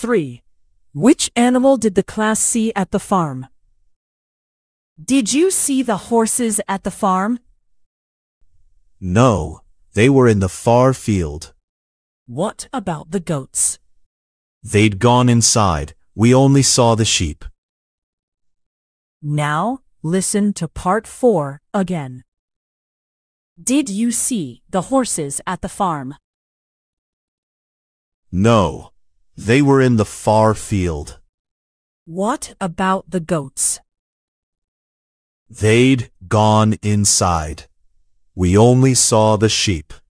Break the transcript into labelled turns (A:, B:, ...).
A: 3. Which animal did the class see at the farm? Did you see the horses at the farm?
B: No, they were in the far field.
A: What about the goats?
B: They'd gone inside. We only saw the sheep.
A: Now, listen to part 4 again. Did you see the horses at the farm?
B: No, they were in the far field.
A: What about the goats?
B: They'd gone inside. We only saw the sheep.